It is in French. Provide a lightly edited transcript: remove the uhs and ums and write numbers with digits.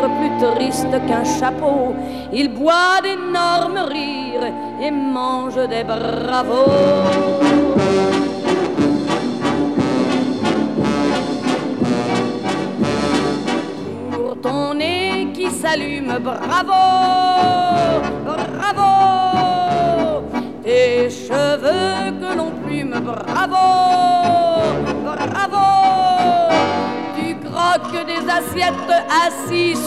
plus triste qu'un chapeau. Il boit d'énormes rires et mange des bravos. Pour ton nez qui s'allume, bravo, bravo. Tes cheveux que l'on plume, bravo, bravo. Tu croques des assiettes assis